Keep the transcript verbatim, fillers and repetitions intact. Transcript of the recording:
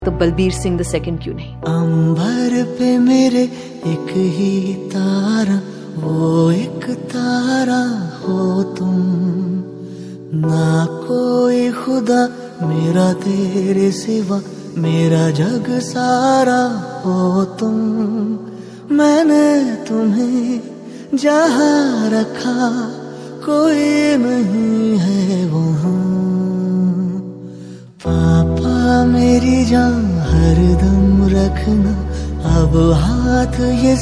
तो Balbir Singh the second क्यों नहीं। अंबर पे मेरे एक ही तारा, वो एक तारा हो तुम, ना कोई खुदा मेरा तेरे सिवा, मेरा जग सारा हो तुम। मैंने तुम्हें जहाँ रखा कोई नहीं है वहाँ, पापा मेरी जान हरदम रखना अब हाथ ये